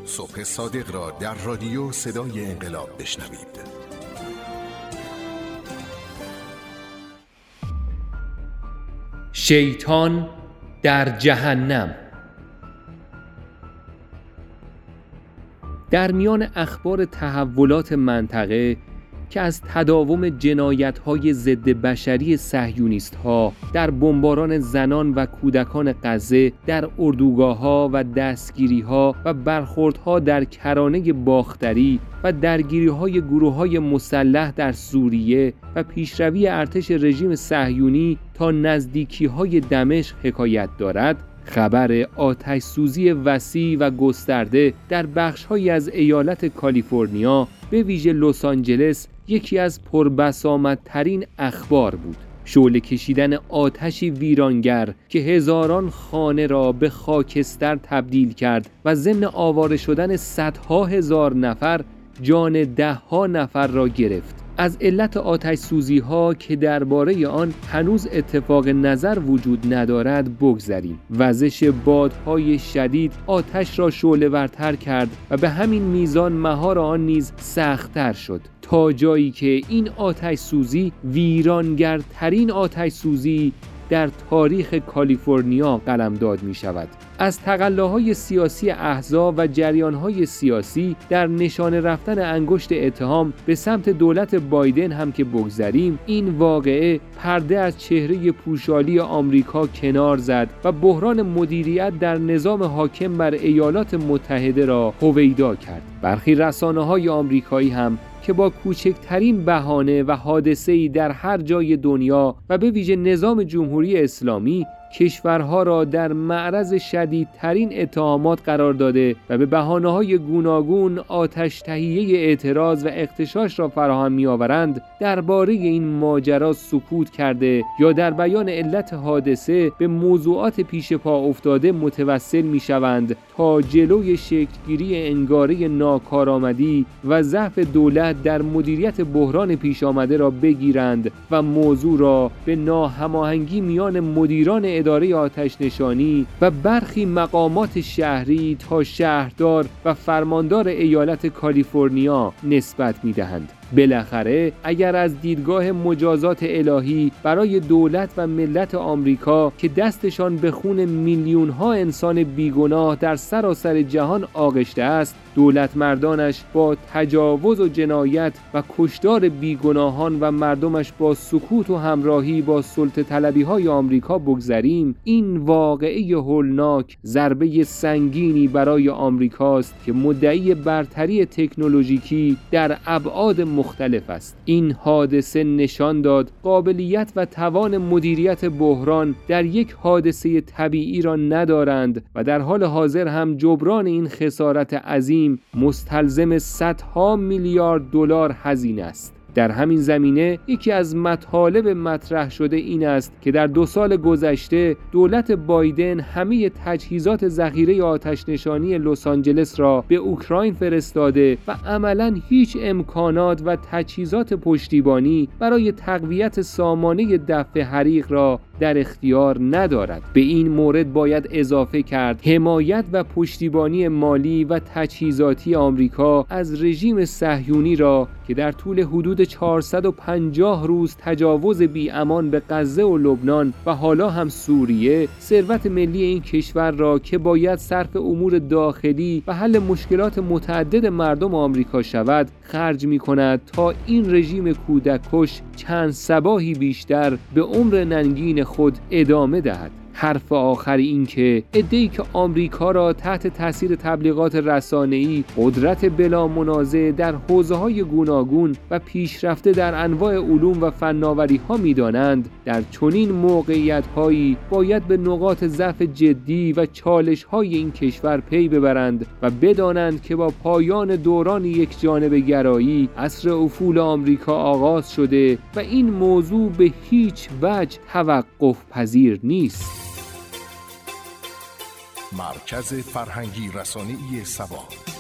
صبح صادق را در رادیو صدای انقلاب بشنوید. شیطان در جهنم. در میان اخبار تحولات منطقه که از تداوم جنایت‌های ضد بشری صهیونیست‌ها در بمباران زنان و کودکان غزه، در اردوگاه‌ها و دستگیری‌ها و برخوردها در کرانه باختری و درگیری‌های گروه‌های مسلح در سوریه و پیشروی ارتش رژیم صهیونی تا نزدیکی‌های دمشق حکایت دارد، خبر آتش‌سوزی وسیع و گسترده در بخش‌هایی از ایالت کالیفرنیا به ویژه لس آنجلس یکی از پربسامدترین اخبار بود. شعله کشیدن آتشی ویرانگر که هزاران خانه را به خاکستر تبدیل کرد و ضمن آواره شدن صدها هزار نفر جان ده‌ها نفر را گرفت. از علت آتش سوزی ها که درباره آن هنوز اتفاق نظر وجود ندارد بگذریم. وزش بادهای شدید آتش را شعله‌ورتر کرد و به همین میزان مهار آن نیز سخت‌تر شد، تا جایی که این آتش سوزی ویرانگرترین آتش سوزی در تاریخ کالیفرنیا قلمداد می شود. از تقلاهای سیاسی احزاب و جریانهای سیاسی در نشانه رفتن انگشت اتهام به سمت دولت بایدن هم که بگذریم، این واقعه پرده از چهره پوشالی آمریکا کنار زد و بحران مدیریت در نظام حاکم بر ایالات متحده را هویدا کرد. برخی رسانه‌های آمریکایی هم که با کوچکترین بهانه و حادثه‌ای در هر جای دنیا و به ویژه نظام جمهوری اسلامی کشورها را در معرض شدیدترین اتهامات قرار داده و به بهانه‌های گوناگون آتش تهیه اعتراض و اغتشاش را فراهم می‌آورند، درباره این ماجرا سکوت کرده یا در بیان علت حادثه به موضوعات پیش پا افتاده متوسل می‌شوند تا جلوی شکل‌گیری انگاره ناکارآمدی و ضعف دولت در مدیریت بحران پیش آمده را بگیرند و موضوع را به ناهماهنگی میان مدیران اداره آتش نشانی و برخی مقامات شهری تا شهردار و فرماندار ایالت کالیفرنیا نسبت می‌دهند. بالاخره اگر از دیدگاه مجازات الهی برای دولت و ملت آمریکا که دستشان به خون میلیون‌ها انسان بیگناه در سراسر جهان آغشته است، دولت مردانش با تجاوز و جنایت و کشتار بیگناهان و مردمش با سکوت و همراهی با سلطه طلبی‌های آمریکا بگذریم، این واقعه هولناک ضربه سنگینی برای آمریکاست که مدعی برتری تکنولوژیکی در ابعاد مختلف است. این حادثه نشان داد قابلیت و توان مدیریت بحران در یک حادثه طبیعی را ندارند و در حال حاضر هم جبران این خسارت عظیم مستلزم صدها میلیارد دلار هزینه است. در همین زمینه یکی از مطالب مطرح شده این است که در 2 سال گذشته دولت بایدن همه تجهیزات ذخیره آتش نشانی لس آنجلس را به اوکراین فرستاده و عملاً هیچ امکانات و تجهیزات پشتیبانی برای تقویت سامانه دفع حریق را در اختیار ندارد. به این مورد باید اضافه کرد حمایت و پشتیبانی مالی و تجهیزاتی آمریکا از رژیم صهیونی را که در طول حدود 450 روز تجاوز بی‌امان به غزه و لبنان و حالا هم سوریه، ثروت ملی این کشور را که باید صرف امور داخلی و حل مشکلات متعدد مردم آمریکا شود، خرج می‌کند تا این رژیم کودک‌کش چند صباحی بیشتر به عمر ننگین خود ادامه دهد. حرف آخر این که عده‌ای که آمریکا را تحت تاثیر تبلیغات رسانه‌ای قدرت بلا منازع در حوزه‌های گوناگون و پیشرفته در انواع علوم و فناوری‌ها می‌دانند، در چنین موقعیت‌هایی باید به نقاط ضعف جدی و چالش‌های این کشور پی ببرند و بدانند که با پایان دوران یک جانبه گرایی عصر افول آمریکا آغاز شده و این موضوع به هیچ وجه توقف پذیر نیست. مرکز فرهنگی رسانه‌ای سبا.